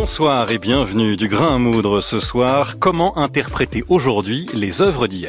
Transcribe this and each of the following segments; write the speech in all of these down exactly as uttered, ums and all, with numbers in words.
Bonsoir et bienvenue du Grain à moudre ce soir. Comment interpréter aujourd'hui les œuvres d'hier ?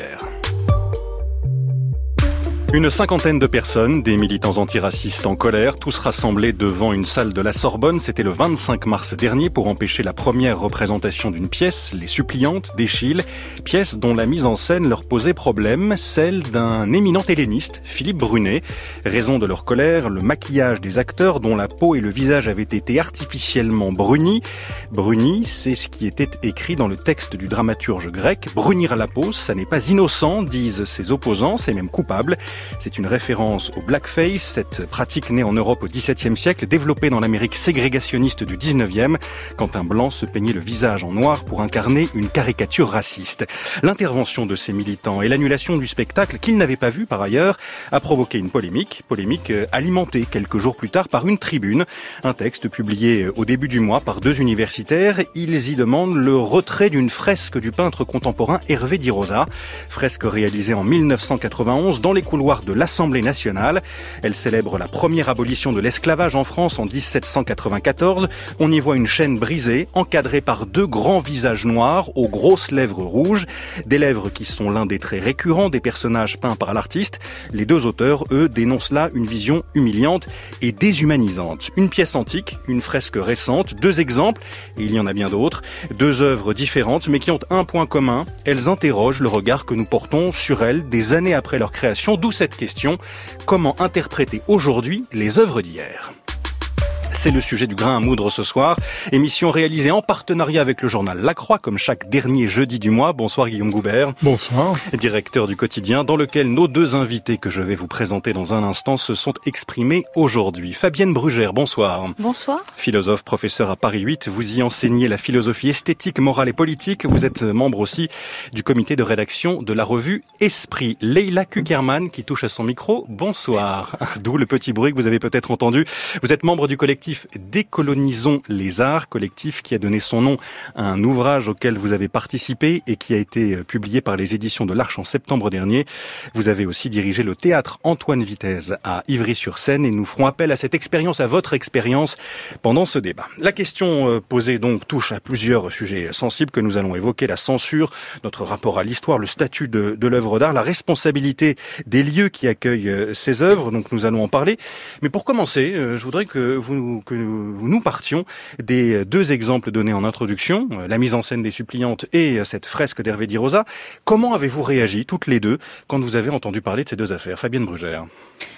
Une cinquantaine de personnes, des militants antiracistes en colère, tous rassemblés devant une salle de la Sorbonne. C'était le vingt-cinq mars dernier pour empêcher la première représentation d'une pièce, Les Suppliantes d'Eschyle, pièce dont la mise en scène leur posait problème, celle d'un éminent helléniste, Philippe Brunet. Raison de leur colère, le maquillage des acteurs dont la peau et le visage avaient été artificiellement brunis. Brunis, c'est ce qui était écrit dans le texte du dramaturge grec. Brunir la peau, ça n'est pas innocent, disent ses opposants, c'est même coupable. C'est une référence au blackface, cette pratique née en Europe au dix-septième siècle, développée dans l'Amérique ségrégationniste du dix-neuvième, quand un blanc se peignait le visage en noir pour incarner une caricature raciste. L'intervention de ces militants et l'annulation du spectacle, qu'ils n'avaient pas vu par ailleurs, a provoqué une polémique, polémique alimentée quelques jours plus tard par une tribune, un texte publié au début du mois par deux universitaires. Ils y demandent le retrait d'une fresque du peintre contemporain Hervé Di Rosa, fresque réalisée en mille neuf cent quatre-vingt-onze dans les couloirs de l'Assemblée nationale. Elle célèbre la première abolition de l'esclavage en France en dix-sept cent quatre-vingt-quatorze. On y voit une chaîne brisée, encadrée par deux grands visages noirs aux grosses lèvres rouges. Des lèvres qui sont l'un des traits récurrents des personnages peints par l'artiste. Les deux auteurs, eux, dénoncent là une vision humiliante et déshumanisante. Une pièce antique, une fresque récente, deux exemples, et il y en a bien d'autres. Deux œuvres différentes, mais qui ont un point commun. Elles interrogent le regard que nous portons sur elles des années après leur création, d'où cette question, comment interpréter aujourd'hui les œuvres d'hier ? C'est le sujet du Grain à moudre ce soir. Émission réalisée en partenariat avec le journal La Croix, comme chaque dernier jeudi du mois. Bonsoir Guillaume Goubert. Bonsoir. Directeur du quotidien, dans lequel nos deux invités que je vais vous présenter dans un instant se sont exprimés aujourd'hui. Fabienne Brugère, bonsoir. Bonsoir. Philosophe, professeur à Paris huit, vous y enseignez la philosophie esthétique, morale et politique. Vous êtes membre aussi du comité de rédaction de la revue Esprit. Leila Kuckerman qui touche à son micro, bonsoir. D'où le petit bruit que vous avez peut-être entendu. Vous êtes membre du collectif Décolonisons les arts, collectif qui a donné son nom à un ouvrage auquel vous avez participé et qui a été publié par les éditions de l'Arche en septembre dernier. Vous avez aussi dirigé le théâtre Antoine Vitez à Ivry-sur-Seine et nous ferons appel à cette expérience, à votre expérience pendant ce débat. La question posée donc touche à plusieurs sujets sensibles que nous allons évoquer, la censure, notre rapport à l'histoire, le statut de, de l'œuvre d'art, la responsabilité des lieux qui accueillent ces œuvres, donc nous allons en parler. Mais pour commencer, je voudrais que vous que nous partions des deux exemples donnés en introduction, la mise en scène des Suppliantes et cette fresque d'Hervé Di Rosa. Comment avez-vous réagi, toutes les deux, quand vous avez entendu parler de ces deux affaires ? Fabienne Brugère.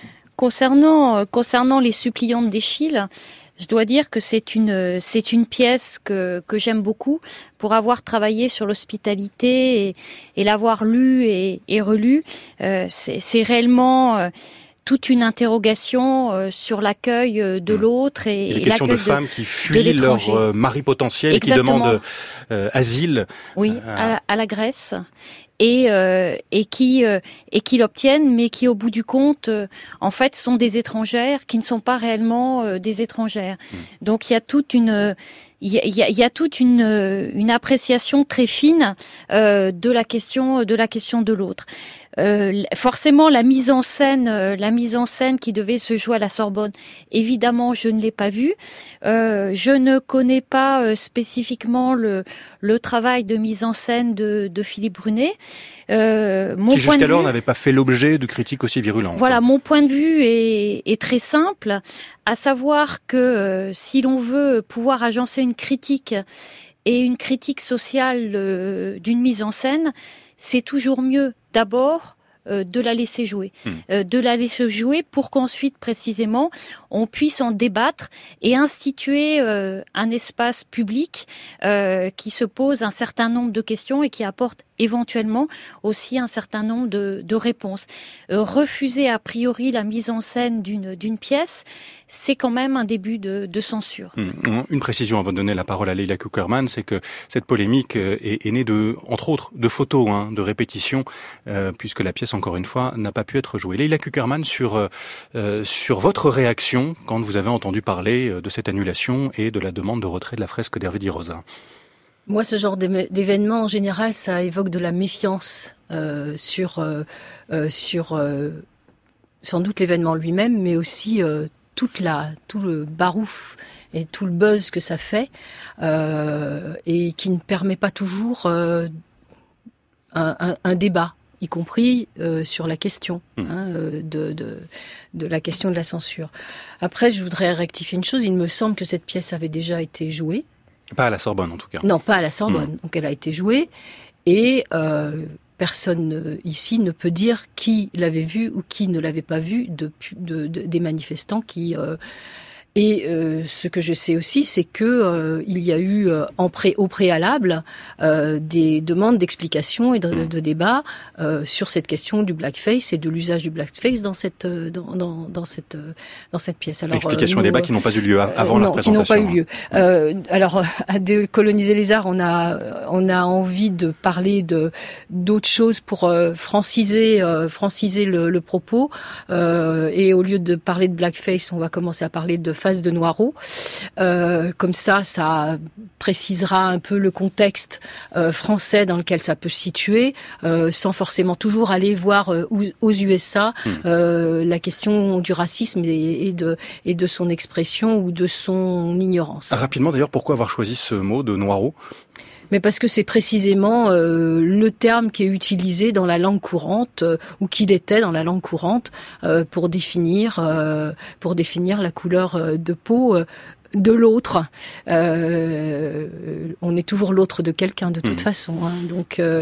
Concernant, concernant les Suppliantes d'Eschyle, je dois dire que c'est une, c'est une pièce que, que j'aime beaucoup pour avoir travaillé sur l'hospitalité et, et l'avoir lue et, et relue. Euh, c'est, c'est réellement... Euh, toute une interrogation euh, sur l'accueil euh, de l'autre et, et et questions l'accueil de femmes de, qui fuient leur euh, mari potentiel, Exactement. qui demandent euh, asile. Oui, euh, à, la, à la Grèce. Et, euh, et qui euh, et qui l'obtiennent, mais qui au bout du compte, euh, en fait, sont des étrangères qui ne sont pas réellement euh, des étrangères. Mmh. Donc il y a toute une il y a, il y a, il y a toute une une appréciation très fine euh, de la question de la question de l'autre. Euh, forcément, la mise en scène, euh, la mise en scène qui devait se jouer à la Sorbonne, évidemment, je ne l'ai pas vue. Euh, je ne connais pas euh, spécifiquement le le travail de mise en scène de, de Philippe Brunet. Euh, mon qui jusqu'alors n'avait pas fait l'objet de critiques aussi virulentes. Voilà, mon point de vue est, est très simple, à savoir que euh, si l'on veut pouvoir agencer une critique et une critique sociale euh, d'une mise en scène, c'est toujours mieux d'abord euh, de la laisser jouer, mmh. euh, de la laisser jouer pour qu'ensuite précisément on puisse en débattre et instituer euh, un espace public euh, qui se pose un certain nombre de questions et qui apporte éventuellement aussi un certain nombre de, de réponses. Euh, refuser a priori la mise en scène d'une, d'une pièce, c'est quand même un début de, de censure. Mmh. Une précision avant de donner la parole à Leila Kuckerman, c'est que cette polémique est, est née de, entre autres, de photos, hein, de répétitions, euh, puisque la pièce, encore une fois, n'a pas pu être jouée. Leila Kuckerman, sur, euh, sur votre réaction quand vous avez entendu parler de cette annulation et de la demande de retrait de la fresque d'Hervé Di Rosa. Moi, ce genre d'événement, en général, ça évoque de la méfiance euh, sur, euh, sur euh, sans doute l'événement lui-même, mais aussi euh, toute la, tout le barouf et tout le buzz que ça fait, euh, et qui ne permet pas toujours euh, un, un, un débat, y compris euh, sur la question mmh. hein, de, de, de la question de la censure. Après, je voudrais rectifier une chose. Il me semble que cette pièce avait déjà été jouée. Pas à la Sorbonne, en tout cas. Non, pas à la Sorbonne. Mmh. Donc, elle a été jouée. Et euh, personne ici ne peut dire qui l'avait vue ou qui ne l'avait pas vue de, de, de, des manifestants qui... Euh, Et euh, ce que je sais aussi, c'est que euh, il y a eu euh, en pré, au préalable euh, des demandes d'explications et de, de, de débats euh, sur cette question du blackface et de l'usage du blackface dans cette dans dans, dans cette dans cette pièce. Alors explications euh, et débats qui n'ont pas eu lieu avant euh, non, la présentation. Qui n'ont pas eu lieu. Euh, alors à Décoloniser les arts, on a on a envie de parler de d'autres choses pour euh, franciser euh, franciser le, le propos euh, et au lieu de parler de blackface, on va commencer à parler de face de Noireau. Euh, comme ça, ça précisera un peu le contexte euh, français dans lequel ça peut se situer, euh, sans forcément toujours aller voir euh, aux U S A euh, la question du racisme et, et, de, et de son expression ou de son ignorance. Rapidement d'ailleurs, pourquoi avoir choisi ce mot de Noireau ? Mais parce que c'est précisément euh, le terme qui est utilisé dans la langue courante, euh, ou qu'il était dans la langue courante, euh, pour définir euh, pour définir la couleur euh, de peau euh, de l'autre. Euh, on est toujours l'autre de quelqu'un de toute mmh. façon. Hein. Donc, euh,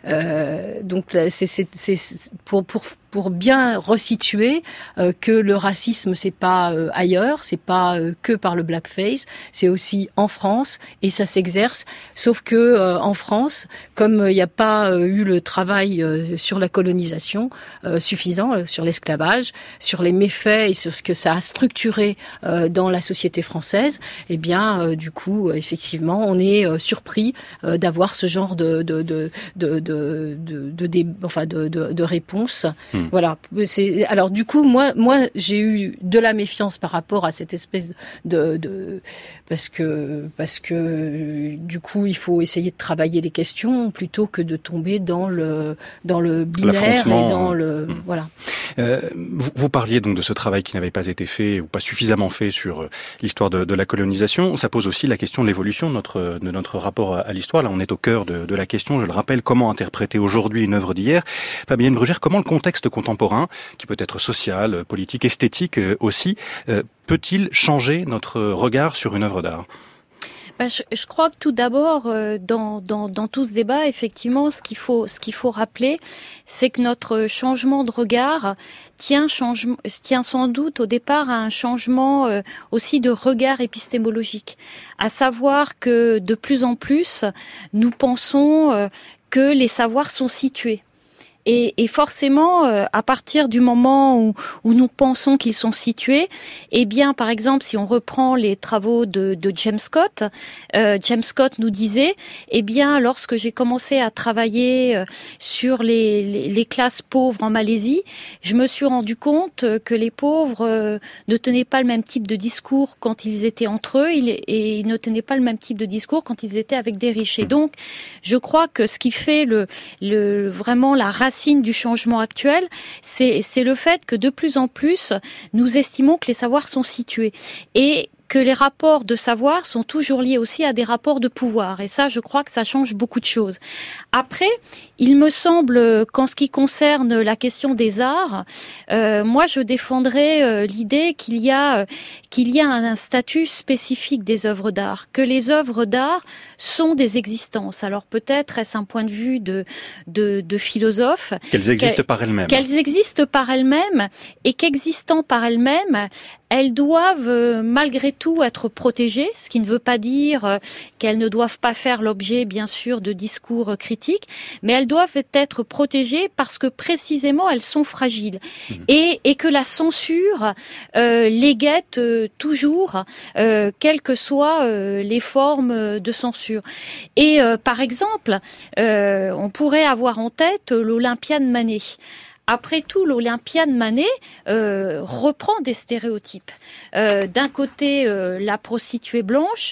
euh, donc c'est, c'est, c'est pour pour pour bien resituer euh, que le racisme c'est pas euh, ailleurs, c'est pas euh, que par le blackface, c'est aussi en France et ça s'exerce. Sauf que euh, en France, comme il euh, n'y a pas euh, eu le travail euh, sur la colonisation euh, suffisant, euh, sur l'esclavage, sur les méfaits et sur ce que ça a structuré euh, dans la société française, eh bien euh, du coup euh, effectivement on est euh, surpris euh, d'avoir ce genre de de de de de de, de, de, enfin de de, de réponse. Mmh. Voilà. C'est, alors du coup, moi, moi, j'ai eu de la méfiance par rapport à cette espèce de, de parce que parce que du coup, il faut essayer de travailler les questions plutôt que de tomber dans le dans le binaire et dans le mmh. voilà. Euh, vous, vous parliez donc de ce travail qui n'avait pas été fait ou pas suffisamment fait sur l'histoire de, de la colonisation. Ça pose aussi la question de l'évolution de notre de notre rapport à, à l'histoire. Là, on est au cœur de, de la question. Je le rappelle, comment interpréter aujourd'hui une œuvre d'hier. Fabienne Brugère, comment le contexte contemporain, qui peut être social, politique, esthétique aussi, euh, peut-il changer notre regard sur une œuvre d'art ? Ben, je, je crois que tout d'abord, euh, dans, dans, dans tout ce débat, effectivement, ce qu'il faut, ce qu'il faut rappeler, c'est que notre changement de regard tient, change, tient sans doute au départ à un changement euh, aussi de regard épistémologique. À savoir que de plus en plus, nous pensons euh, que les savoirs sont situés. Et, et forcément, euh, à partir du moment où, où nous pensons qu'ils sont situés, eh bien, par exemple, si on reprend les travaux de, de James Scott, euh, James Scott nous disait, eh bien, lorsque j'ai commencé à travailler euh, sur les, les, les classes pauvres en Malaisie, je me suis rendu compte que les pauvres euh, ne tenaient pas le même type de discours quand ils étaient entre eux, et ils ne tenaient pas le même type de discours quand ils étaient avec des riches. Et donc, je crois que ce qui fait le, le vraiment la racine du changement actuel, c'est, c'est le fait que de plus en plus, nous estimons que les savoirs sont situés. Et que les rapports de savoir sont toujours liés aussi à des rapports de pouvoir. Et ça, je crois que ça change beaucoup de choses. Après, il me semble qu'en ce qui concerne la question des arts, euh, moi, je défendrais euh, l'idée qu'il y a, euh, qu'il y a un, un statut spécifique des œuvres d'art, que les œuvres d'art sont des existences. Alors peut-être est-ce un point de vue de, de, de philosophe. Qu'elles existent qu'elles, par elles-mêmes. Qu'elles existent par elles-mêmes et qu'existant par elles-mêmes, elles doivent euh, malgré tout être protégées, ce qui ne veut pas dire euh, qu'elles ne doivent pas faire l'objet, bien sûr, de discours euh, critiques, mais elles doivent être protégées parce que précisément elles sont fragiles mmh. et, et que la censure euh, les guette euh, toujours, euh, quelles que soient euh, les formes de censure. Et euh, par exemple, euh, on pourrait avoir en tête l'Olympiade Manet. Après tout, l'Olympiade Manet euh, reprend des stéréotypes. Euh, d'un côté, euh, la prostituée blanche,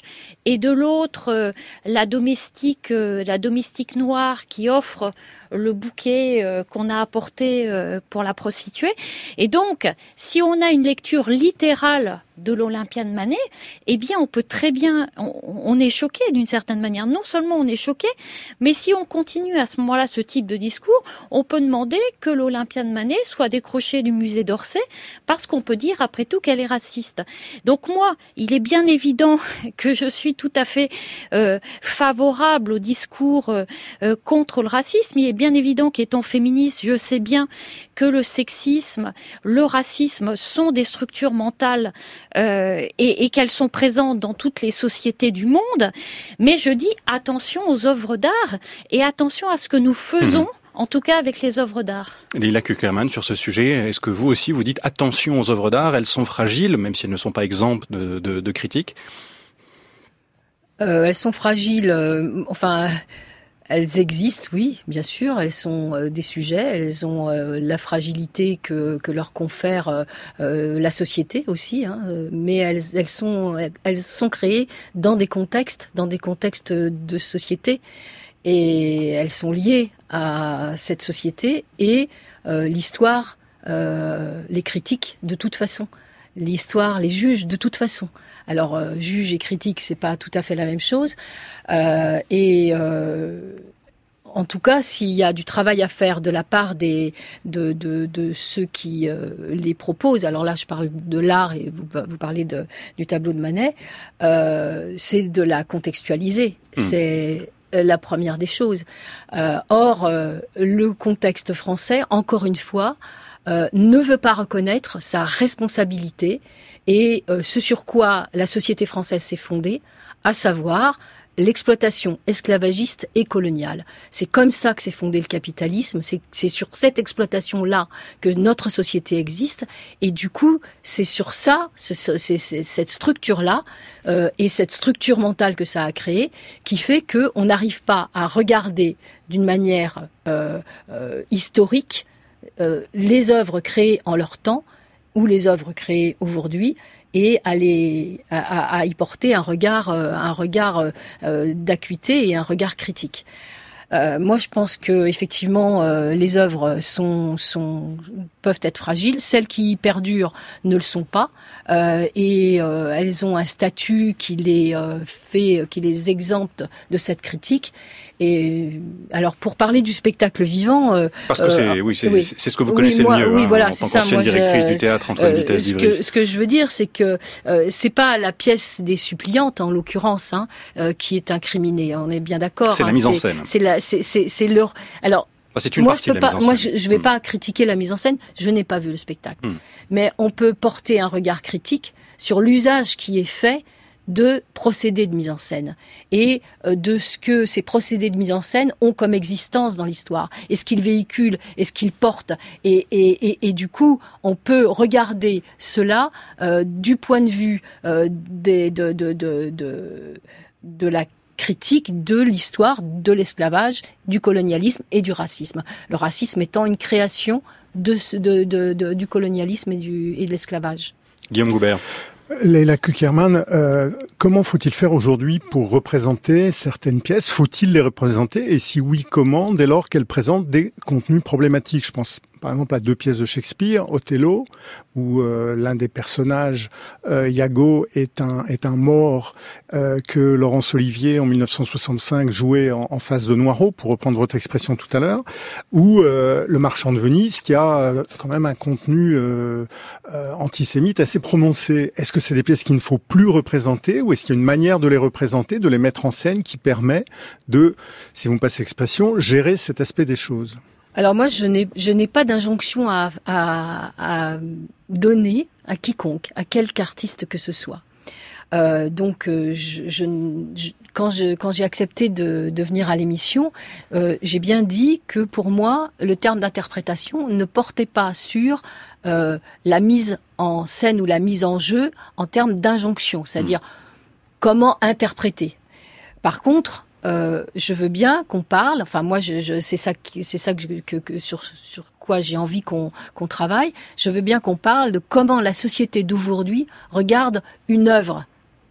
et de l'autre euh, la domestique, euh, la domestique noire qui offre le bouquet euh, qu'on a apporté euh, pour la prostituée. Et donc, si on a une lecture littérale de l'Olympia de Manet, eh bien, on peut très bien, on, on est choqué d'une certaine manière. Non seulement on est choqué, mais si on continue à ce moment-là ce type de discours, on peut demander que l'Olympia de Manet soit décrochée du musée d'Orsay, parce qu'on peut dire, après tout, qu'elle est raciste. Donc moi, il est bien évident que je suis tout à fait euh, favorable au discours euh, euh, contre le racisme. Il est bien évident qu'étant féministe, je sais bien que le sexisme, le racisme sont des structures mentales euh, et, et qu'elles sont présentes dans toutes les sociétés du monde. Mais je dis attention aux œuvres d'art et attention à ce que nous faisons, mmh. en tout cas avec les œuvres d'art. Leila Cukierman, sur ce sujet, est-ce que vous aussi vous dites attention aux œuvres d'art, elles sont fragiles, même si elles ne sont pas exemptes de, de, de critiques? euh, Elles sont fragiles, euh, enfin... Elles existent, oui, bien sûr. Elles sont euh, des sujets. Elles ont euh, la fragilité que, que leur confère euh, euh, la société aussi. Hein, mais elles, elles sont, elles sont créées dans des contextes, dans des contextes de société, et elles sont liées à cette société et euh, l'histoire euh, les critique de toute façon. L'histoire les juge de toute façon. Alors, euh, juge et critique, c'est pas tout à fait la même chose. Euh, et euh, en tout cas, s'il y a du travail à faire de la part des de de, de ceux qui euh, les proposent. Alors là, je parle de l'art et vous vous parlez de, du tableau de Manet. Euh, c'est de la contextualiser. Mmh. C'est la première des choses. Euh, or, euh, le contexte français, encore une fois, euh, ne veut pas reconnaître sa responsabilité et euh, ce sur quoi la société française s'est fondée, à savoir l'exploitation esclavagiste et coloniale. C'est comme ça que s'est fondé le capitalisme, c'est, c'est sur cette exploitation-là que notre société existe, et du coup, c'est sur ça, c'est, c'est, c'est cette structure-là, euh, et cette structure mentale que ça a créée, qui fait qu'on n'arrive pas à regarder d'une manière euh, euh, historique euh, les œuvres créées en leur temps, ou les œuvres créées aujourd'hui, et à, les, à, à y porter un regard, un regard euh, d'acuité et un regard critique. Euh, moi, je pense que effectivement, euh, les œuvres sont, sont, peuvent être fragiles. Celles qui perdurent ne le sont pas, euh, et euh, elles ont un statut qui les euh, fait, qui les exempte de cette critique. Et alors, pour parler du spectacle vivant, euh, parce que c'est, euh, oui, c'est, oui, c'est ce que vous connaissez oui, moi, le mieux, oui, hein, voilà, en c'est tant ça, qu'ancienne moi, directrice je, du théâtre Antoine euh, Vitesse ce d'Ivry. que, ce que je veux dire, c'est que euh, c'est pas la pièce des suppliantes, en l'occurrence, hein, euh, qui est incriminée. On est bien d'accord. C'est hein, la mise c'est, en scène. C'est la, c'est, c'est, c'est leur. Alors. Ah, c'est une moi, partie je peux de la pas, mise en moi, scène. je, je vais mmh. pas critiquer la mise en scène. Je n'ai pas vu le spectacle, mmh. mais on peut porter un regard critique sur l'usage qui est fait de procédés de mise en scène et de ce que ces procédés de mise en scène ont comme existence dans l'histoire, et ce qu'ils véhiculent, et ce qu'ils portent, et, et, et, et du coup, on peut regarder cela euh, du point de vue euh, des, de, de, de, de, de la critique de l'histoire de l'esclavage, du colonialisme et du racisme. Le racisme étant une création de, de, de, de, du colonialisme et, du, et de l'esclavage. Guillaume Goubert. Leila Cukierman, euh, comment faut-il faire aujourd'hui pour représenter certaines pièces? Faut-il les représenter? Et si oui, comment, dès lors qu'elles présentent des contenus problématiques? Je pense par exemple à deux pièces de Shakespeare, Othello, où euh, l'un des personnages, euh, Iago, est un est un mort euh, que Laurence Olivier en mille neuf cent soixante-cinq jouait en, en face de Noirot, pour reprendre votre expression tout à l'heure, ou euh, Le Marchand de Venise, qui a euh, quand même un contenu euh, euh, antisémite assez prononcé. Est-ce que c'est des pièces qu'il ne faut plus représenter, ou est-ce qu'il y a une manière de les représenter, de les mettre en scène, qui permet de, si vous me passez l'expression, gérer cet aspect des choses? Alors moi, je n'ai, je n'ai pas d'injonction à, à, à donner à quiconque, à quelque artiste que ce soit. Euh, donc, euh, je, je, je, quand, je, quand j'ai accepté de, de venir à l'émission, euh, j'ai bien dit que pour moi, le terme d'interprétation ne portait pas sur euh, la mise en scène ou la mise en jeu en termes d'injonction, c'est-à-dire mmh. comment interpréter. Par contre, Euh, je veux bien qu'on parle. Enfin, moi, je, je, c'est ça, qui, c'est ça que, je, que, que sur, sur quoi j'ai envie qu'on, qu'on travaille. Je veux bien qu'on parle de comment la société d'aujourd'hui regarde une œuvre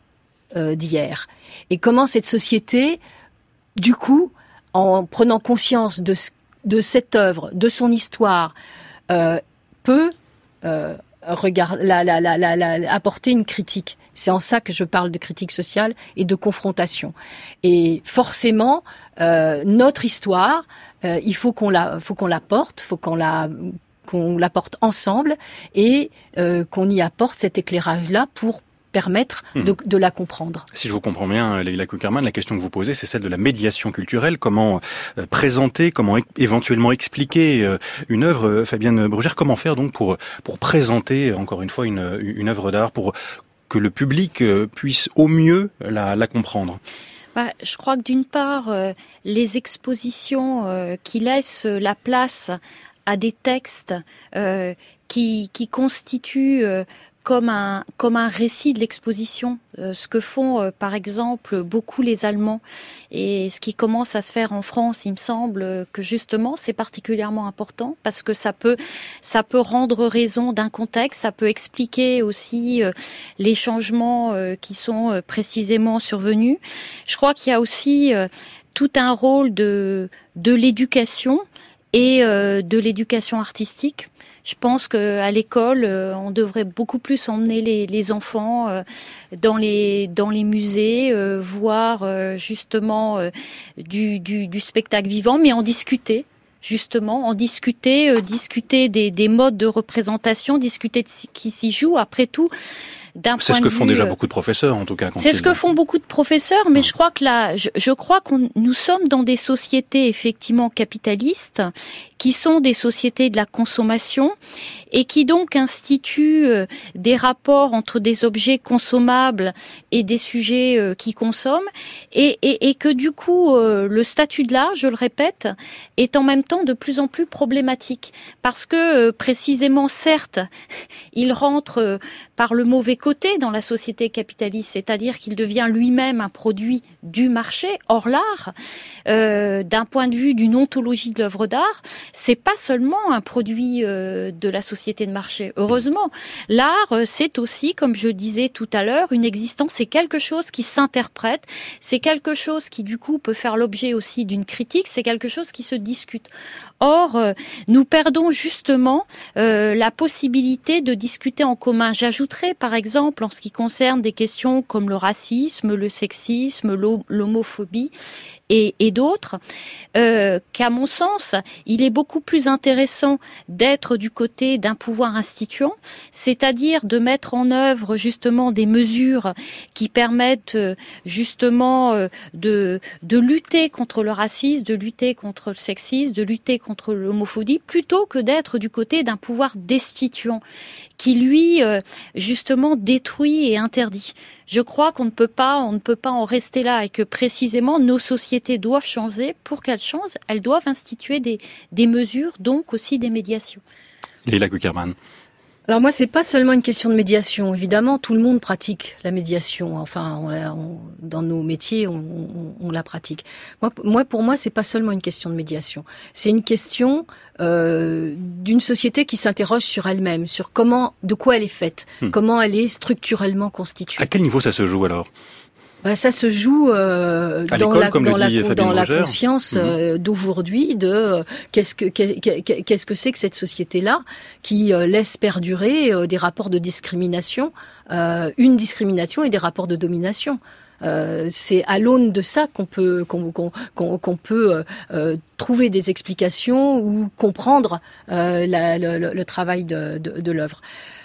euh, d'hier. Et comment cette société, du coup, en prenant conscience de, de cette œuvre, de son histoire, euh, peut euh, regarder, la, la, la, la, la, apporter une critique. C'est en ça que je parle de critique sociale et de confrontation. Et forcément, euh, notre histoire, euh, il faut qu'on la, faut qu'on la porte, faut qu'on la, qu'on la porte ensemble et euh, qu'on y apporte cet éclairage-là pour permettre mmh. de, de la comprendre. Si je vous comprends bien, Leïla Cukierman, la question que vous posez, c'est celle de la médiation culturelle. Comment euh, présenter, comment é- éventuellement expliquer euh, une œuvre, euh, Fabienne Brugère, comment faire donc pour pour présenter, encore une fois, une, une œuvre d'art, pour que le public euh, puisse au mieux la, la comprendre? Bah, je crois que d'une part, euh, les expositions euh, qui laissent la place à des textes euh, qui, qui constituent euh, comme un comme un récit de l'exposition, euh, ce que font euh, par exemple beaucoup les Allemands et ce qui commence à se faire en France, il me semble que justement c'est particulièrement important parce que ça peut ça peut rendre raison d'un contexte, ça peut expliquer aussi euh, les changements euh, qui sont euh, précisément survenus. Je crois qu'il y a aussi euh, tout un rôle de de l'éducation et euh, de l'éducation artistique. Je pense qu'à l'école, euh, on devrait beaucoup plus emmener les, les enfants euh, dans les dans les musées, euh, voir euh, justement euh, du, du, du spectacle vivant, mais en discuter. Justement, en discuter, euh, discuter des, des modes de représentation, discuter de ce qui s'y joue. Après tout, d'un point c'est ce que de font vue, déjà beaucoup de professeurs, en tout cas. C'est ce que font beaucoup de professeurs, mais je crois que là, je, je crois qu'on nous sommes dans des sociétés effectivement capitalistes, qui sont des sociétés de la consommation et qui donc instituent euh, des rapports entre des objets consommables et des sujets euh, qui consomment, et, et, et que du coup, euh, le statut de l'art, je le répète, est en même temps de plus en plus problématique, parce que euh, précisément, certes, il rentre euh, par le mauvais côté dans la société capitaliste, c'est-à-dire qu'il devient lui-même un produit du marché. Or, l'art, euh, d'un point de vue d'une ontologie de l'œuvre d'art, c'est pas seulement un produit euh, de la société de marché. Heureusement, l'art, euh, c'est aussi, comme je disais tout à l'heure, une existence. C'est quelque chose qui s'interprète. C'est quelque chose qui, du coup, peut faire l'objet aussi d'une critique. C'est quelque chose qui se discute. Or, euh, nous perdons justement euh, la possibilité de discuter en commun. J'ajouterais, par exemple, en ce qui concerne des questions comme le racisme, le sexisme, l'homophobie, et, et d'autres, euh, qu'à mon sens, il est beaucoup plus intéressant d'être du côté d'un pouvoir instituant, c'est-à-dire de mettre en œuvre justement des mesures qui permettent justement de, de lutter contre le racisme, de lutter contre le sexisme, de lutter contre l'homophobie, plutôt que d'être du côté d'un pouvoir destituant qui lui justement détruit et interdit. Je crois qu'on ne peut pas, on ne peut pas en rester là et que précisément nos sociétés doivent changer. Pour qu'elles changent, elles doivent instituer des, des mesures, donc aussi des médiations. Leïla Cukierman. Alors moi, c'est pas seulement une question de médiation. Évidemment, tout le monde pratique la médiation. Enfin, on la, on, dans nos métiers, on, on, on la pratique. Moi, moi, pour moi, c'est pas seulement une question de médiation. C'est une question euh, d'une société qui s'interroge sur elle-même, sur comment, de quoi elle est faite, hmm. comment elle est structurellement constituée. À quel niveau ça se joue alors ? Bah, ça se joue euh, dans la, dans la, dans la conscience euh, d'aujourd'hui de euh, qu'est-ce que qu'est-ce que c'est que cette société-là qui euh, laisse perdurer euh, des rapports de discrimination, euh, une discrimination et des rapports de domination. Euh, c'est à l'aune de ça qu'on peut qu'on qu'on qu'on, qu'on peut euh, trouver des explications ou comprendre euh, la, le, le travail de, de, de l'œuvre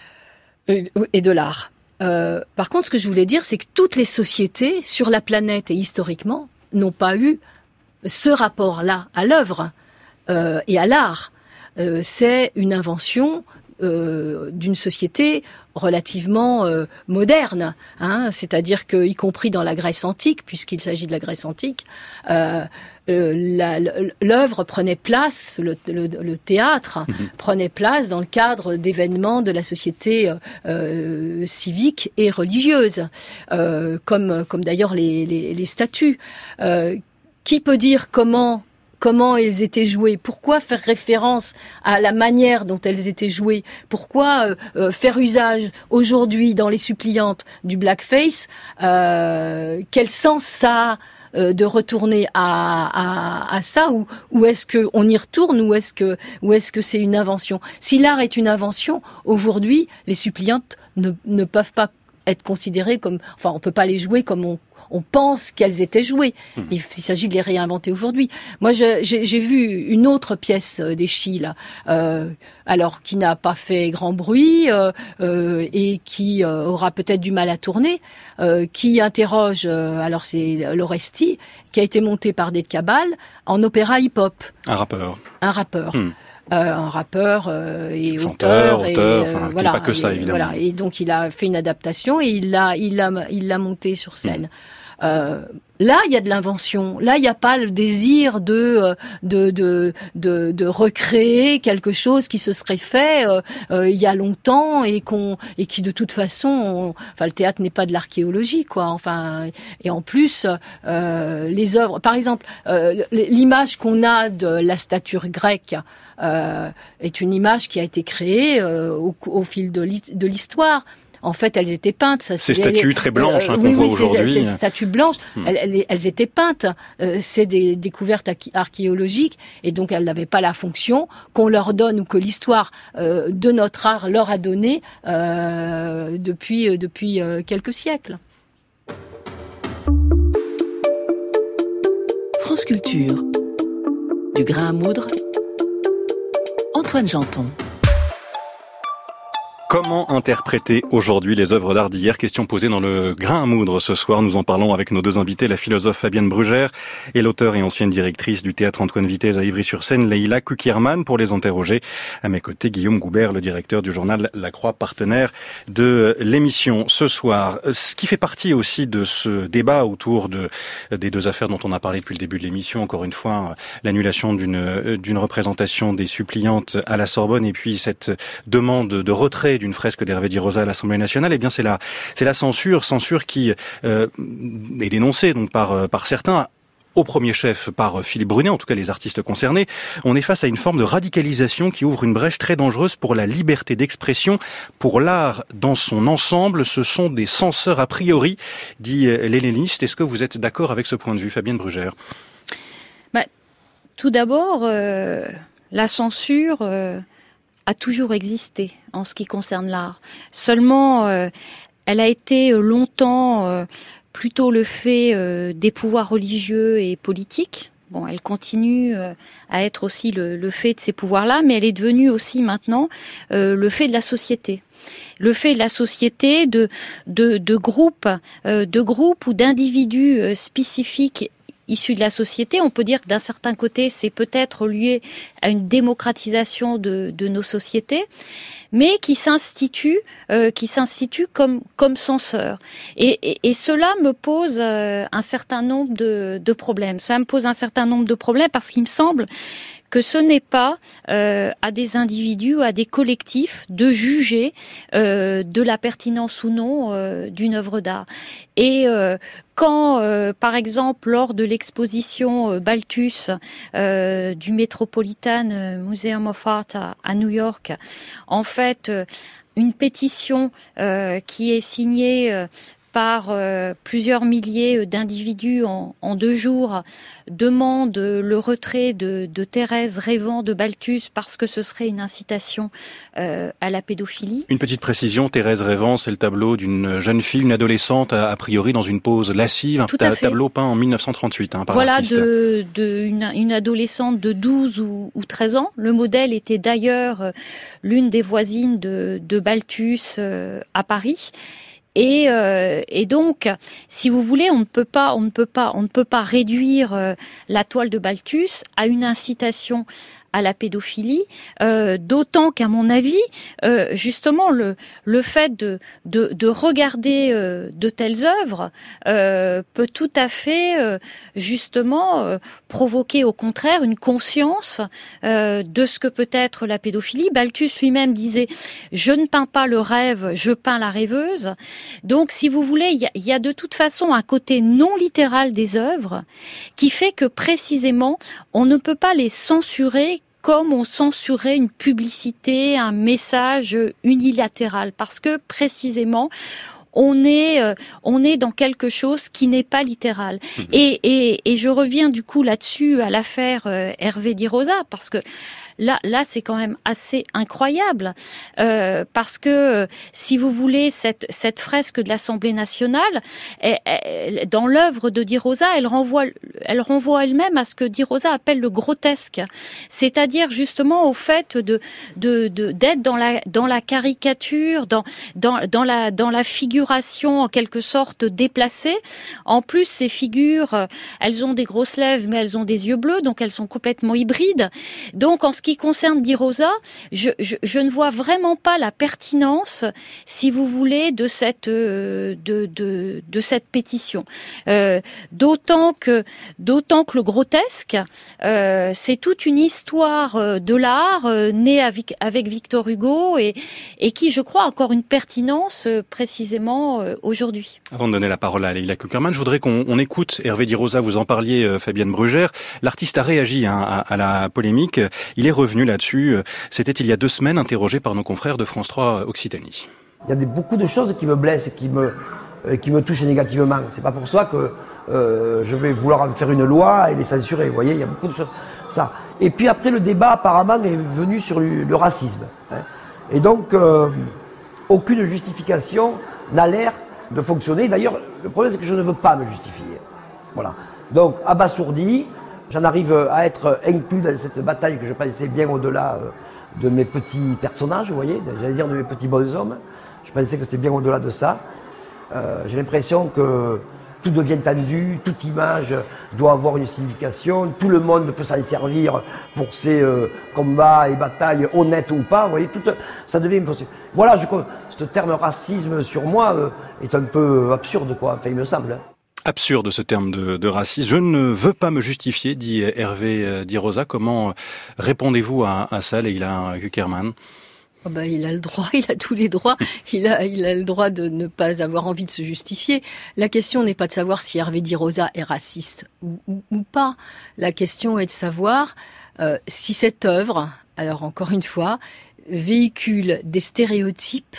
et, et de l'art. Euh, par contre, ce que je voulais dire, c'est que toutes les sociétés sur la planète et historiquement n'ont pas eu ce rapport-là à l'œuvre euh, et à l'art. Euh, c'est une invention euh, d'une société relativement euh, moderne, hein, c'est-à-dire que, y compris dans la Grèce antique, puisqu'il s'agit de la Grèce antique, euh, euh, la, l'œuvre prenait place, le, le, le théâtre mmh. prenait place dans le cadre d'événements de la société euh, civique et religieuse, euh, comme, comme d'ailleurs les, les, les statues. Euh, qui peut dire comment comment elles étaient jouées. Pourquoi faire référence à la manière dont elles étaient jouées? Pourquoi euh, euh, faire usage aujourd'hui dans les suppliantes du blackface? euh, Quel sens ça a de retourner à, à, à ça, ou, ou est-ce que on y retourne, ou est-ce que, ou est-ce que c'est une invention? Si l'art est une invention, aujourd'hui, les suppliantes ne, ne peuvent pas être considérées comme, enfin, on peut pas les jouer comme on, on pense qu'elles étaient jouées. Mmh. Il, il s'agit de les réinventer aujourd'hui. Moi, je, j'ai, j'ai vu une autre pièce d'Eschi, là, euh, alors qui n'a pas fait grand bruit euh, euh, et qui euh, aura peut-être du mal à tourner, euh, qui interroge, euh, alors c'est l'Oresti, qui a été monté par des cabales en opéra hip-hop. Un rappeur. Un rappeur. Mmh. Euh, un rappeur euh, et chanteur, auteur, auteur, et, euh, enfin, voilà, pas que ça et, évidemment. Voilà, et donc il a fait une adaptation et il l'a, il l'a, il l'a monté sur scène. Mmh. Euh, là, il y a de l'invention. Là, il n'y a pas le désir de de de de, de recréer quelque chose qui se serait fait euh, euh, il y a longtemps et qu'on et qui de toute façon, on, enfin, le théâtre n'est pas de l'archéologie, quoi. Enfin, et en plus, euh, les œuvres, par exemple, euh, l'image qu'on a de la stature grecque. Euh, est une image qui a été créée euh, au, au fil de, de l'histoire. En fait, elles étaient peintes. Ça, ces statues elle, très blanches euh, hein, oui, qu'on oui, voit aujourd'hui. Ces, ces statues blanches, hmm. elles, elles, elles étaient peintes. Euh, c'est des découvertes archéologiques et donc elles n'avaient pas la fonction qu'on leur donne ou que l'histoire euh, de notre art leur a donné euh, depuis, euh, depuis euh, quelques siècles. France Culture. Du grain à moudre. Antoine Janton. Comment interpréter aujourd'hui les œuvres d'art d'hier? Question posée dans le grain à moudre ce soir. Nous en parlons avec nos deux invités, la philosophe Fabienne Brugère et l'auteure et ancienne directrice du théâtre Antoine Vitez à Ivry-sur-Seine, Leïla Kukierman. Pour les interroger, à mes côtés, Guillaume Goubert, le directeur du journal La Croix, partenaire de l'émission ce soir. Ce qui fait partie aussi de ce débat autour de, des deux affaires dont on a parlé depuis le début de l'émission, encore une fois, l'annulation d'une, d'une représentation des suppliantes à la Sorbonne et puis cette demande de retrait d'une fresque d'Hervé Di Rosa à l'Assemblée nationale, eh bien c'est la c'est la censure, censure qui euh, est dénoncée donc par par certains, au premier chef par Philippe Brunet, en tout cas les artistes concernés. On est face à une forme de radicalisation qui ouvre une brèche très dangereuse pour la liberté d'expression, pour l'art dans son ensemble. Ce sont des censeurs a priori, dit l'helléniste. Est-ce que vous êtes d'accord avec ce point de vue, Fabienne Brugère? Bah, tout d'abord, euh, la censure euh, a toujours existé en ce qui concerne l'art. Seulement, euh, elle a été longtemps euh, plutôt le fait euh, des pouvoirs religieux et politiques. Bon, elle continue euh, à être aussi le, le fait de ces pouvoirs-là, mais elle est devenue aussi maintenant euh, le fait de la société. Le fait de la société, de, de, de groupes, euh, de groupes ou d'individus euh, spécifiques issus de la société. On peut dire que d'un certain côté, c'est peut-être lié à une démocratisation de, de nos sociétés, mais qui s'institue, euh, qui s'institue comme comme censeur. Et, et, et cela me pose euh, un certain nombre de, de problèmes. Cela me pose un certain nombre de problèmes parce qu'il me semble que ce n'est pas euh, à des individus, à des collectifs de juger euh, de la pertinence ou non euh, d'une œuvre d'art. Et euh, quand, euh, par exemple, lors de l'exposition euh, Balthus euh, du Metropolitan Museum of Art à, à New York, en fait, euh, une pétition euh, qui est signée euh, par euh, plusieurs milliers d'individus en, en deux jours, demande le retrait de, de Thérèse rêvant de Balthus parce que ce serait une incitation euh, à la pédophilie. Une petite précision, Thérèse rêvant, c'est le tableau d'une jeune fille, une adolescente, a, a priori dans une pose lascive, un ta- tableau peint en dix-neuf cent trente-huit hein, par voilà, l'artiste. Voilà, de, de une, une adolescente de douze ou, ou treize ans. Le modèle était d'ailleurs euh, l'une des voisines de, de Balthus euh, à Paris. Et, euh, et donc, si vous voulez, on ne peut pas, on ne peut pas, on ne peut pas réduire euh, la toile de Balthus à une incitation à la pédophilie, euh, d'autant qu'à mon avis, euh, justement, le, le fait de, de, de regarder euh, de telles œuvres euh, peut tout à fait, euh, justement, euh, provoquer au contraire une conscience euh, de ce que peut être la pédophilie. Balthus lui-même disait « Je ne peins pas le rêve, je peins la rêveuse ». Donc, si vous voulez, il y a, y a de toute façon un côté non littéral des œuvres qui fait que précisément, on ne peut pas les censurer comme on censurait une publicité, un message unilatéral, parce que précisément, on est, euh, on est dans quelque chose qui n'est pas littéral. Mmh. Et, et, et je reviens du coup là-dessus à l'affaire euh, Hervé Di Rosa, parce que Là, là, c'est quand même assez incroyable, euh, parce que, si vous voulez, cette, cette fresque de l'Assemblée nationale, elle, elle, dans l'œuvre de Di Rosa, elle renvoie, elle renvoie elle-même à ce que Di Rosa appelle le grotesque, c'est-à-dire justement au fait de, de, de d'être dans la, dans la caricature, dans, dans, dans la, dans la figuration en quelque sorte déplacée. En plus, ces figures, elles ont des grosses lèvres, mais elles ont des yeux bleus, donc elles sont complètement hybrides. Donc, en ce qui concerne Di Rosa, je, je, je ne vois vraiment pas la pertinence, si vous voulez, de cette euh, de, de de cette pétition. Euh, d'autant que d'autant que le grotesque, euh, c'est toute une histoire de l'art euh, née avec avec Victor Hugo et et qui, je crois, a encore une pertinence euh, précisément euh, aujourd'hui. Avant de donner la parole à Leila Cukierman, je voudrais qu'on on écoute Hervé Di Rosa. Vous en parliez, euh, Fabienne Brugère. L'artiste a réagi hein, à, à la polémique. Il est revenu là-dessus. C'était il y a deux semaines, interrogé par nos confrères de France trois Occitanie. Il y a des, beaucoup de choses qui me blessent et qui me, euh, qui me touchent négativement. C'est pas pour ça que euh, je vais vouloir en faire une loi et les censurer. Vous voyez, il y a beaucoup de choses. Ça. Et puis après, le débat apparemment est venu sur le, le racisme. Hein. Et donc, euh, aucune justification n'a l'air de fonctionner. D'ailleurs, le problème, c'est que je ne veux pas me justifier. Voilà. Donc, abasourdi. J'en arrive à être inclus dans cette bataille que je pensais bien au-delà de mes petits personnages, vous voyez, j'allais dire de mes petits bonshommes. Je pensais que c'était bien au-delà de ça. Euh, j'ai l'impression que tout devient tendu, toute image doit avoir une signification, tout le monde peut s'en servir pour ses euh, combats et batailles honnêtes ou pas, vous voyez, tout, ça devient impossible. Voilà, je, ce terme racisme sur moi euh, est un peu absurde, quoi, enfin il me semble. Absurde ce terme de, de racisme. Je ne veux pas me justifier, dit Hervé Di Rosa. Comment répondez-vous à, à ça, Leila Cukierman? Oh ben, il a le droit, il a tous les droits. Il a, il a le droit de ne pas avoir envie de se justifier. La question n'est pas de savoir si Hervé Di Rosa est raciste ou, ou, ou pas. La question est de savoir euh, si cette œuvre, alors encore une fois, véhicule des stéréotypes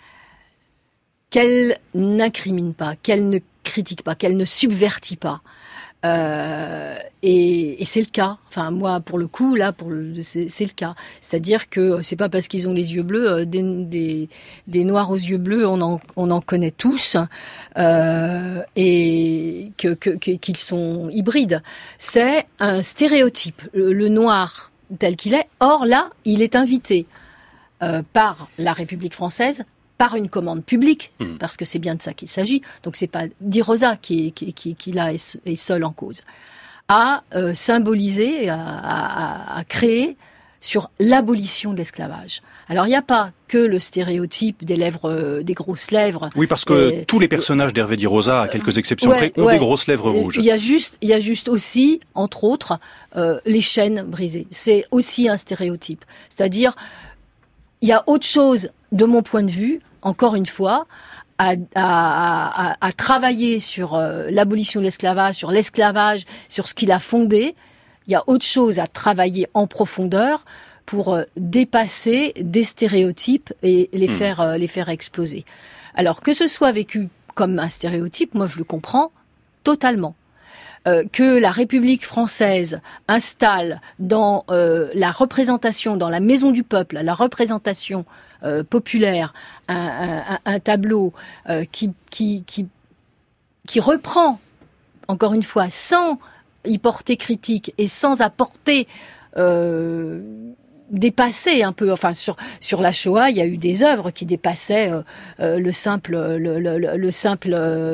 qu'elle n'incrimine pas, qu'elle ne critique pas, qu'elle ne subvertit pas. Euh, et, et c'est le cas. Enfin, moi, pour le coup, là, pour le, c'est, c'est le cas. C'est-à-dire que c'est pas parce qu'ils ont les yeux bleus, euh, des, des, des noirs aux yeux bleus, on en, on en connaît tous, euh, et que, que, que, qu'ils sont hybrides. C'est un stéréotype. Le, le noir tel qu'il est. Or, là, il est invité euh, par la République française, par une commande publique, mmh. parce que c'est bien de ça qu'il s'agit, donc c'est pas Di Rosa qui, qui, qui, qui là est, est seul en cause, à euh, symboliser, à, à, à créer sur l'abolition de l'esclavage. Alors il n'y a pas que le stéréotype des lèvres, euh, des grosses lèvres. Oui, parce que et, tous les personnages d'Hervé Di Rosa, à quelques exceptions ouais, près, ont ouais. des grosses lèvres rouges. Il y a juste, il y a juste aussi, entre autres, euh, les chaînes brisées. C'est aussi un stéréotype. C'est-à-dire, il y a autre chose, de mon point de vue, encore une fois, à, à, à, à travailler sur euh, l'abolition de l'esclavage, sur l'esclavage, sur ce qu'il a fondé. Il y a autre chose à travailler en profondeur pour euh, dépasser des stéréotypes et les mmh. faire, euh, les faire exploser. Alors, que ce soit vécu comme un stéréotype, moi je le comprends totalement. Euh, que la République française installe dans euh, la représentation, dans la maison du peuple, la représentation euh, populaire, un, un, un tableau euh, qui, qui, qui, qui reprend, encore une fois, sans y porter critique et sans apporter euh, dépasser un peu, enfin sur sur la Shoah, il y a eu des œuvres qui dépassaient euh, euh, le simple le, le, le simple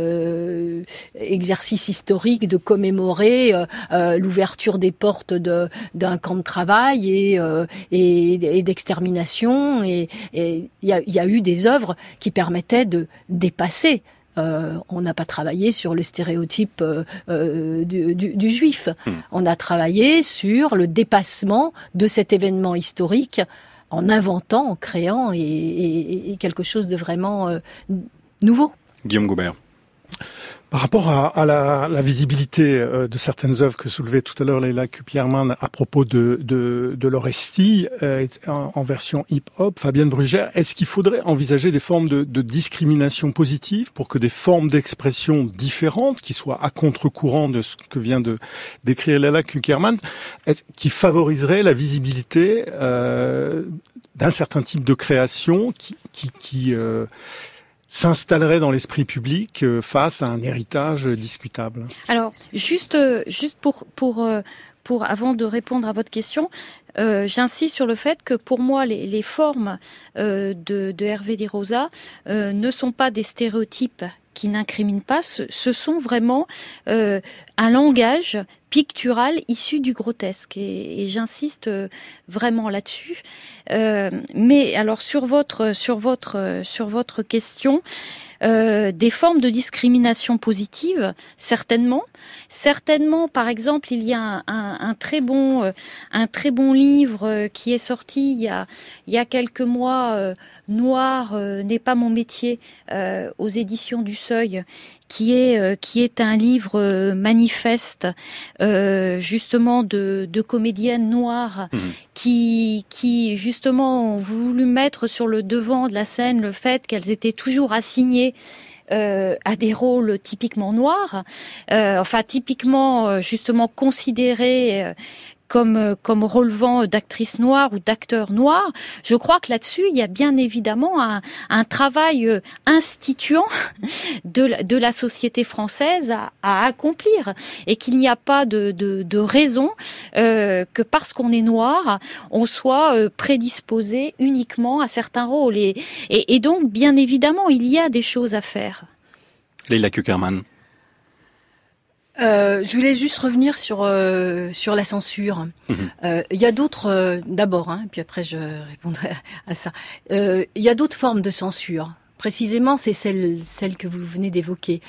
euh, exercice historique de commémorer euh, euh, l'ouverture des portes de d'un camp de travail et euh, et, et d'extermination, et et il y a il y a eu des œuvres qui permettaient de dépasser. Euh, on n'a pas travaillé sur le stéréotype euh, euh, du, du, du juif. Mmh. On a travaillé sur le dépassement de cet événement historique en inventant, en créant et, et, et quelque chose de vraiment euh, nouveau. Guillaume Goubert. Par rapport à, à la, la visibilité euh, de certaines œuvres que soulevait tout à l'heure Leila Kupierman à propos de, de, de l'Orestie euh, en, en version hip-hop, Fabienne Brugère, est-ce qu'il faudrait envisager des formes de, de discrimination positive pour que des formes d'expression différentes, qui soient à contre-courant de ce que vient de décrire Leila Kupierman, qui favoriseraient la visibilité euh, d'un certain type de création qui... qui, qui euh, s'installerait dans l'esprit public face à un héritage discutable? Alors, juste, juste pour, pour, pour, avant de répondre à votre question, euh, j'insiste sur le fait que pour moi, les, les formes euh, de, de Hervé Di Rosa euh, ne sont pas des stéréotypes qui n'incriminent pas, ce, ce sont vraiment euh, un langage pictural issu du grotesque, et, et j'insiste vraiment là-dessus. Euh, mais alors sur votre sur votre sur votre question, euh, des formes de discrimination positive, certainement, certainement. Par exemple, il y a un, un, un très bon euh, un très bon livre euh, qui est sorti il y a il y a quelques mois, euh, Noir euh, n'est pas mon métier, euh, aux éditions du Seuil, qui est euh, qui est un livre euh, manifeste euh, justement de, de comédiennes noires mmh. qui qui justement ont voulu mettre sur le devant de la scène le fait qu'elles étaient toujours assignées Euh, à des rôles typiquement noirs, euh, enfin typiquement euh, justement considérés euh, comme comme relevant d'actrices noires ou d'acteurs noirs. Je crois que là-dessus, il y a bien évidemment un, un travail instituant de la, de la société française à, à accomplir, et qu'il n'y a pas de, de, de raison euh, que parce qu'on est noir, on soit euh, prédisposé uniquement à certains rôles. Et, et, et donc, bien évidemment, il y a des choses à faire. Leila Kupierman. Euh, je voulais juste revenir sur euh, sur la censure. Il mmh. euh, y a d'autres, euh, d'abord, hein, puis après je répondrai à, à ça. Il euh, y a d'autres formes de censure. Précisément, c'est celle celle que vous venez d'évoquer.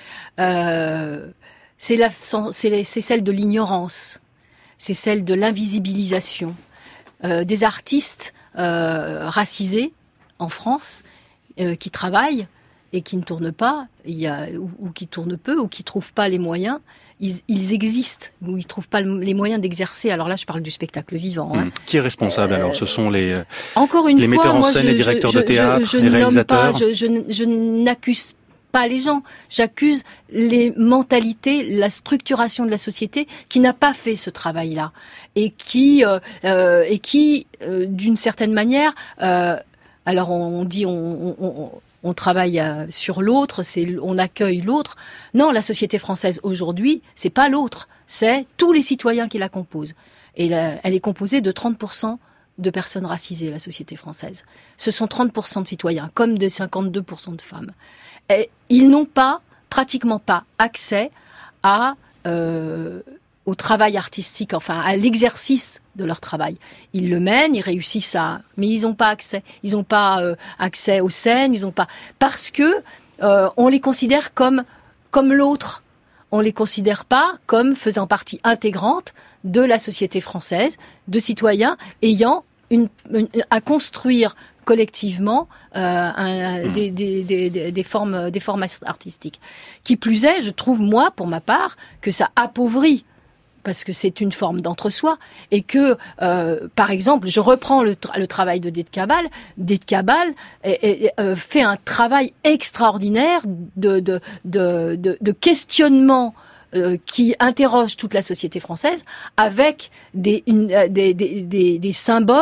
Euh, c'est la c'est, c'est celle de l'ignorance. C'est celle de l'invisibilisation euh, des artistes euh, racisés en France euh, qui travaillent et qui ne tournent pas, il y a ou, ou qui tournent peu, ou qui trouvent pas les moyens. Ils, ils existent, ou ils trouvent pas les moyens d'exercer. Alors là, je parle du spectacle vivant. Hein. Mmh. Qui est responsable euh, alors? Ce sont les, encore une les fois, metteurs en moi, scène, je, les directeurs je, de théâtre, je, je, je les réalisateurs. Pas, je, je, je n'accuse pas les gens. J'accuse les mentalités, la structuration de la société qui n'a pas fait ce travail-là et qui, euh, euh, et qui, euh, d'une certaine manière, euh, alors on, on dit, on, on, on on travaille sur l'autre, c'est, on accueille l'autre. Non, la société française aujourd'hui, c'est pas l'autre, c'est tous les citoyens qui la composent. Et la, elle est composée de trente pour cent de personnes racisées, la société française. Ce sont trente pour cent de citoyens, comme de cinquante-deux pour cent de femmes. Et ils n'ont pas, pratiquement pas, accès à euh, au travail artistique, enfin à l'exercice de leur travail. Ils le mènent, ils réussissent à, mais ils n'ont pas accès. Ils n'ont pas euh, accès aux scènes. Ils n'ont pas parce que euh, on les considère comme comme l'autre. On les considère pas comme faisant partie intégrante de la société française, de citoyens ayant une, une à construire collectivement euh, un, mmh. des, des, des, des formes des formes artistiques. Qui plus est, je trouve moi pour ma part que ça appauvrit, parce que c'est une forme d'entre-soi, et que, euh, par exemple, je reprends le, tra- le travail de Dede Cabal. Dede Cabal est, est, euh, fait un travail extraordinaire de, de, de, de, de questionnement euh, qui interroge toute la société française avec des, une, des, des, des, des symboles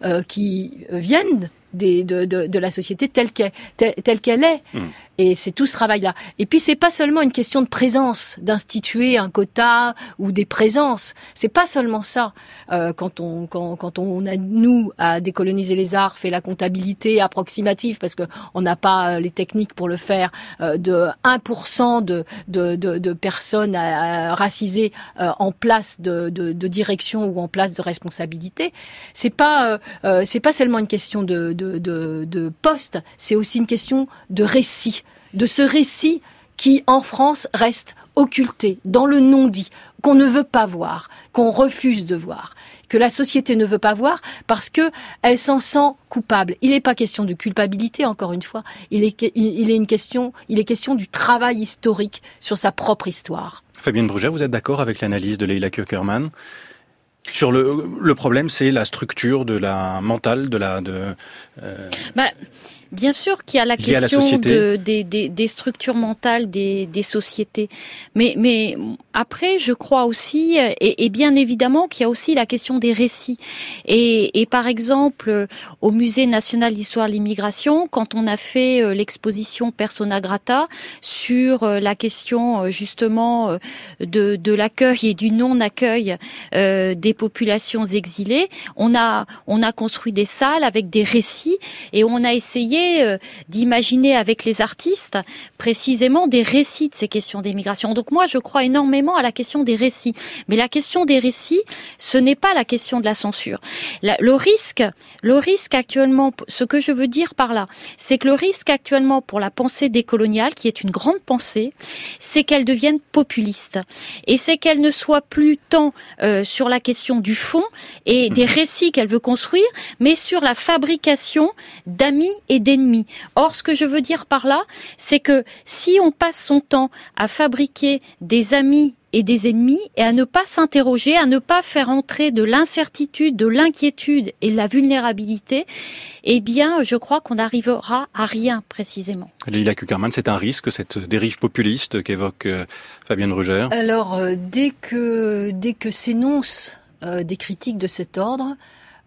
euh, qui viennent des, de, de, de la société telle qu'elle, telle, telle qu'elle est. Mmh. Et c'est tout ce travail-là. Et puis c'est pas seulement une question de présence, d'instituer un quota ou des présences. C'est pas seulement ça. Euh, quand on quand quand on a nous à décoloniser les arts fait la comptabilité approximative parce que on n'a pas les techniques pour le faire euh, de un pour cent de de de, de personnes à, à, racisées euh, en place de, de de direction ou en place de responsabilité. C'est pas euh, c'est pas seulement une question de de de, de poste. C'est aussi une question de récit. De ce récit qui, en France, reste occulté, dans le non-dit, qu'on ne veut pas voir, qu'on refuse de voir, que la société ne veut pas voir parce que elle s'en sent coupable. Il n'est pas question de culpabilité, encore une fois. Il est, il est une question, il est question du travail historique sur sa propre histoire. Fabienne Brugère, vous êtes d'accord avec l'analyse de Leila Cukierman ? Sur le, le problème, c'est la structure de la mentale, de la... De, euh... bah... Bien sûr qu'il y a la question la de, des, des, des structures mentales des, des sociétés. Mais, mais après, je crois aussi, et, et bien évidemment, qu'il y a aussi la question des récits. Et, et par exemple, au Musée national d'histoire de l'immigration, quand on a fait l'exposition Persona Grata sur la question justement de, de l'accueil et du non-accueil euh, des populations exilées, on a, on a construit des salles avec des récits et on a essayé d'imaginer avec les artistes précisément des récits de ces questions d'immigration. Donc moi, je crois énormément à la question des récits. Mais la question des récits, ce n'est pas la question de la censure. La, le risque, le risque actuellement, ce que je veux dire par là, c'est que le risque actuellement pour la pensée décoloniale, qui est une grande pensée, c'est qu'elle devienne populiste. Et c'est qu'elle ne soit plus tant euh, sur la question du fond et des récits qu'elle veut construire, mais sur la fabrication d'amis et d'ennemis. Or, ce que je veux dire par là, c'est que si on passe son temps à fabriquer des amis et des ennemis et à ne pas s'interroger, à ne pas faire entrer de l'incertitude, de l'inquiétude et de la vulnérabilité, eh bien, je crois qu'on n'arrivera à rien précisément. Leila Cukierman, c'est un risque, cette dérive populiste qu'évoque euh, Fabienne Brugère ? Alors, euh, dès que, dès que s'énoncent euh, des critiques de cet ordre,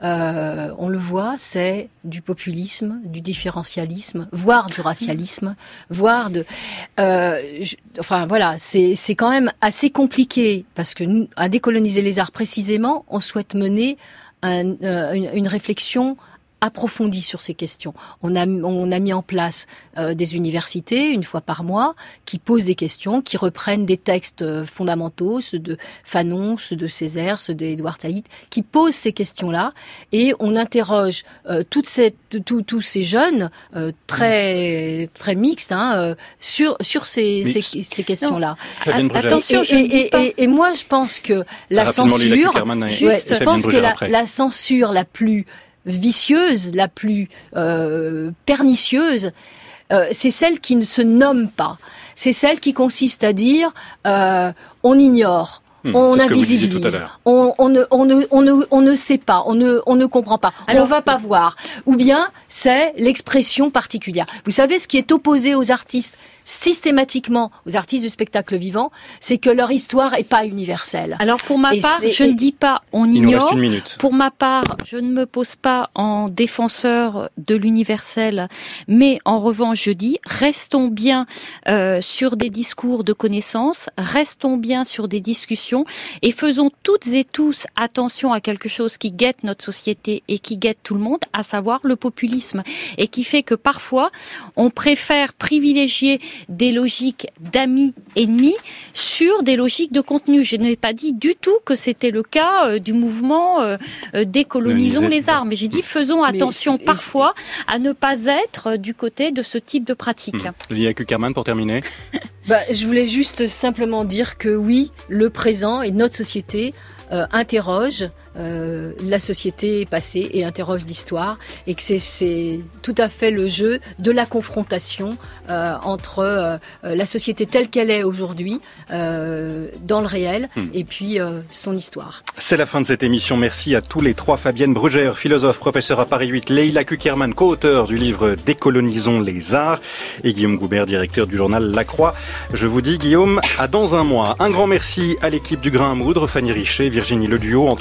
Euh, on le voit, c'est du populisme, du différentialisme, voire du racialisme, voire de. Euh, je, enfin voilà, c'est c'est quand même assez compliqué parce que nous, à décoloniser les arts précisément, on souhaite mener un, euh, une, une réflexion approfondie sur ces questions. On a, on a mis en place euh, des universités, une fois par mois, qui posent des questions, qui reprennent des textes fondamentaux, ceux de Fanon, ceux de Césaire, ceux d'Édouard Saïd, qui posent ces questions-là, et on interroge euh, toutes ces, tous ces jeunes, euh, très, très mixtes, hein, euh, sur, sur ces, ces, ces questions-là. Non. Attention, je et, ne dis et, pas... et, et moi, je pense que la censure, juste, je pense que la, la censure la plus vicieuse, la plus euh, pernicieuse, euh, c'est celle qui ne se nomme pas. C'est celle qui consiste à dire euh, on ignore, mmh, on invisibilise, on, on, ne, on, ne, on, ne, on ne sait pas, on ne, on ne comprend pas, alors, on ne va pas voir. Ou bien c'est l'expression particulière. Vous savez, ce qui est opposé aux artistes systématiquement aux artistes du spectacle vivant, c'est que leur histoire est pas universelle. Alors pour ma et part, je et... ne dis pas on Il ignore. nous reste une minute. Pour ma part, je ne me pose pas en défenseur de l'universel, mais en revanche, je dis restons bien euh, sur des discours de connaissance, restons bien sur des discussions et faisons toutes et tous attention à quelque chose qui guette notre société et qui guette tout le monde, à savoir le populisme, et qui fait que parfois on préfère privilégier des logiques d'amis-ennemis sur des logiques de contenu. Je n'ai pas dit du tout que c'était le cas euh, du mouvement euh, euh, Décolonisons les arts, mais j'ai dit faisons attention parfois à ne pas être du côté de ce type de pratique. Mmh. Leila Cukierman, pour terminer. Bah, je voulais juste simplement dire que oui, le présent et notre société euh, interroge euh, la société passée et interroge l'histoire, et que c'est, c'est tout à fait le jeu de la confrontation euh, entre euh, la société telle qu'elle est aujourd'hui, euh, dans le réel, hmm. et puis euh, son histoire. C'est la fin de cette émission. Merci à tous les trois. Fabienne Brugère, philosophe, professeure à Paris huit, Leila Cukierman, co-auteur du livre Décolonisons les arts, et Guillaume Goubert, directeur du journal La Croix. Je vous dis, Guillaume, à dans un mois. Un grand merci à l'équipe du Grain à Moudre, Fanny Richet, Virginie Leduau, Antoine Tric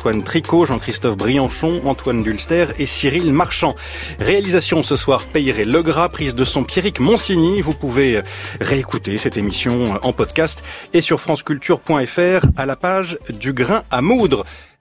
Gréco, Jean-Christophe Briançon, Antoine Dulster et Cyril Marchand. Réalisation ce soir, Peyret Legras, prise de son Pierrick Monsigny. Vous pouvez réécouter cette émission en podcast et sur franceculture point f r à la page du grain à moudre.